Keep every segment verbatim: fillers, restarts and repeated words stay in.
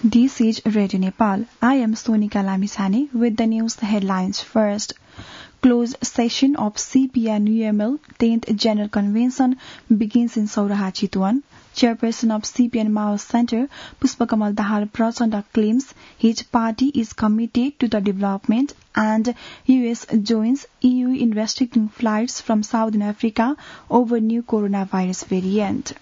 This is Radio Nepal. I am Sonika Lamisani with the news headlines first. Closed session of C P N U M L tenth General Convention begins in Sauraha Chitwan. Chairperson of C P N Maoist Center, Pushpakamal Dahal Prachanda claims his party is committed to the development and U S joins E U in restricting flights from Southern Africa over new coronavirus variant.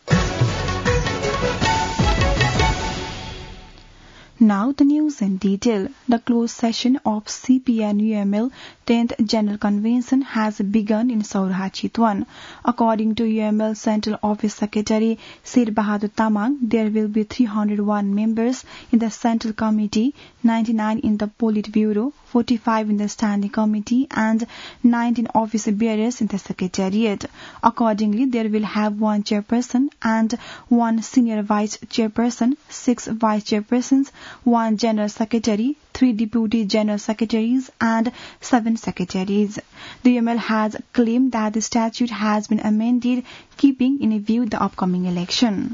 Now the news in detail. The closed session of C P N U M L tenth General Convention has begun in Sauraha Chitwan. According to U M L Central Office Secretary Sir Bahadur Tamang, there will be three hundred one members in the Central Committee, ninety-nine in the Politburo, forty-five in the Standing Committee and nineteen office bearers in the Secretariat. Accordingly, there will have one chairperson and one senior vice chairperson, six vice chairpersons, one general secretary, three deputy general secretaries and seven secretaries. The U M L has claimed that the statute has been amended, keeping in view the upcoming election.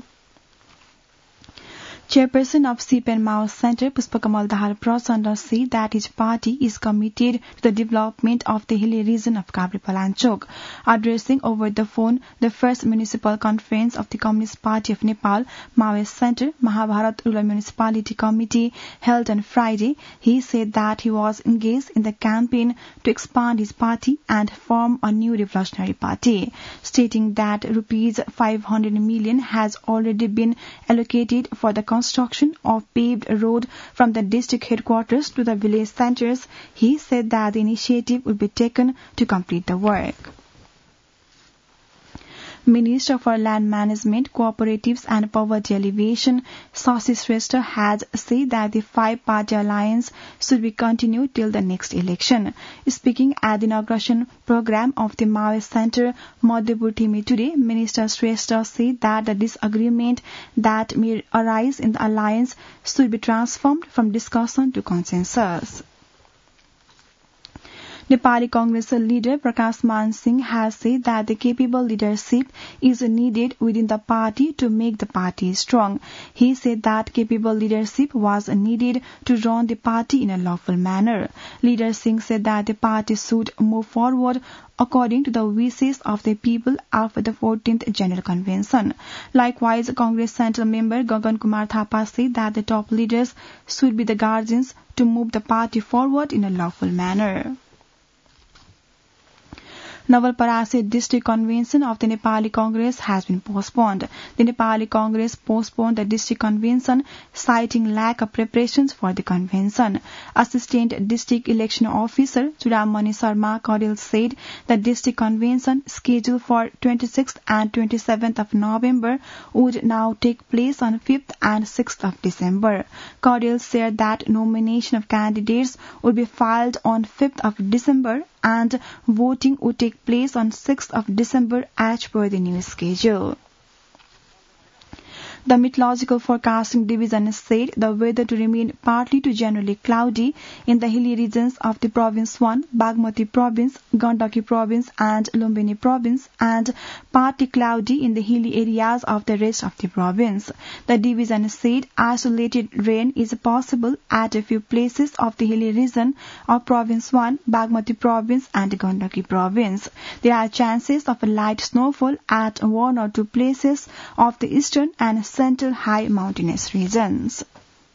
Chairperson of C P N Maoist Center, Pushpakamal Dahal Prachanda, said that his party is committed to the development of the hilly region of Kabripalanchok. Addressing over the phone the first municipal conference of the Communist Party of Nepal, Maoist Center, Mahabharat Rural Municipality Committee, held on Friday, he said that he was engaged in the campaign to expand his party and form a new revolutionary party, stating that rupees five hundred million has already been allocated for the construction of paved road from the district headquarters to the village centres. He said that the initiative will be taken to complete the work. Minister for Land Management, Cooperatives and Poverty Alleviation, Shashi Shrestha, has said that the five-party alliance should be continued till the next election. Speaking at the inauguration program of the Maoist Center, Madhepur Thimi today, Minister Shrestha said that the disagreement that may arise in the alliance should be transformed from discussion to consensus. Nepali Congress leader Prakash Man Singh has said that the capable leadership is needed within the party to make the party strong. He said that capable leadership was needed to run the party in a lawful manner. Leader Singh said that the party should move forward according to the wishes of the people after the fourteenth General Convention. Likewise, Congress Central member Gagan Kumar Thapa said that the top leaders should be the guardians to move the party forward in a lawful manner. Navalparasi District Convention of the Nepali Congress has been postponed. The Nepali Congress postponed the District Convention, citing lack of preparations for the convention. Assistant District Election Officer Chudamani Sharma Kadil said the District Convention, scheduled for twenty-sixth and twenty-seventh of November, would now take place on fifth and sixth of December. Kadil said that nomination of candidates would be filed on fifth of December and voting would take place on sixth of December as per the new schedule. The Meteorological Forecasting Division said the weather to remain partly to generally cloudy in the hilly regions of the Province one, Bagmati Province, Gandaki Province and Lumbini Province, and partly cloudy in the hilly areas of the rest of the province. The division said isolated rain is possible at a few places of the hilly region of Province one, Bagmati Province and Gandaki Province. There are chances of a light snowfall at one or two places of the eastern and central high mountainous regions.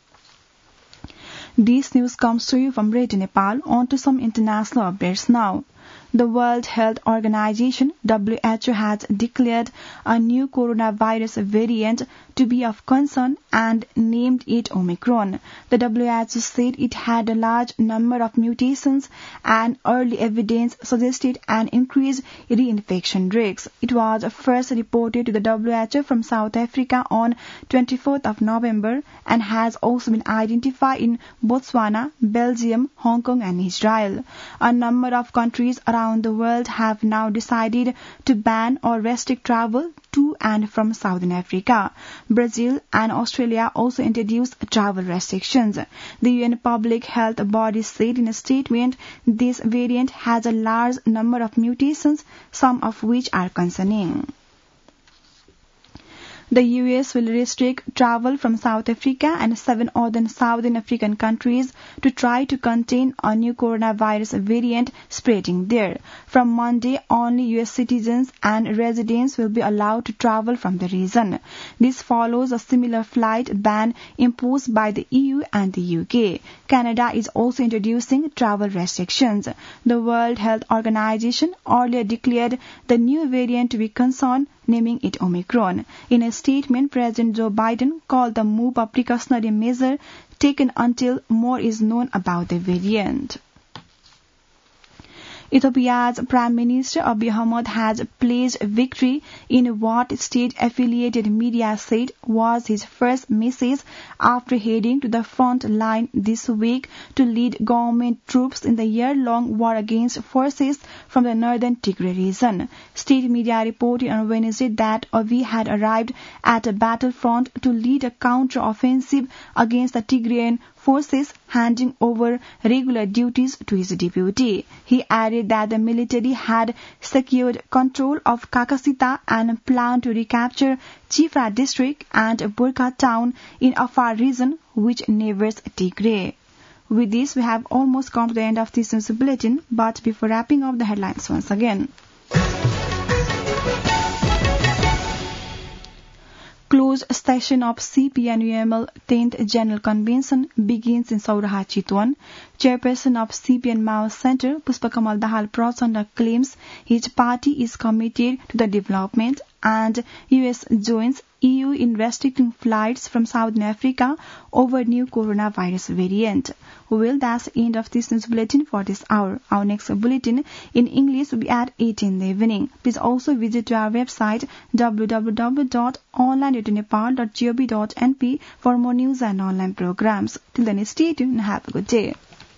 This news comes to you from Radio Nepal. On to some international updates now. The World Health Organization, W H O, has declared a new coronavirus variant to be of concern and named it Omicron. The W H O said it had a large number of mutations and early evidence suggested an increased reinfection risks. It was first reported to the W H O from South Africa on twenty-fourth of November and has also been identified in Botswana, Belgium, Hong Kong and Israel. A number of countries around the world have now decided to ban or restrict travel to and from Southern Africa. Brazil and Australia also introduced travel restrictions. The U N Public Health Body said in a statement this variant has a large number of mutations, some of which are concerning. The U S will restrict travel from South Africa and seven other Southern African countries to try to contain a new coronavirus variant spreading there. From Monday, only U S citizens and residents will be allowed to travel from the region. This follows a similar flight ban imposed by the E U and the U K. Canada is also introducing travel restrictions. The World Health Organization earlier declared the new variant to be concerned, naming it Omicron. In a statement, President Joe Biden called the move a precautionary measure taken until more is known about the variant. Ethiopia's Prime Minister Abiy Ahmed has pledged victory in what state-affiliated media said was his first message after heading to the front line this week to lead government troops in the year-long war against forces from the northern Tigray region. State media reported on Wednesday that Abiy had arrived at a battlefront to lead a counter-offensive against the Tigrayan forces, handing over regular duties to his deputy. He added that the military had secured control of Kakasita and planned to recapture Chifra district and Burka town in Afar region, which neighbors Tigray. With this, we have almost come to the end of this news bulletin, but before wrapping up the headlines once again. Closed session of C P N U M L tenth General Convention begins in Sauraha, Chitwan. Chairperson of C P N Mao Center, Puspakamal Dahal Prachanda, claims his party is committed to the development, and U S joins E U in restricting flights from Southern Africa over new coronavirus variant. Well, that's the end of this news bulletin for this hour. Our next bulletin in English will be at eight in the evening. Please also visit our website w w w dot online radio nepal dot gov dot n p for more news and online programs. Till then, stay tuned and have a good day.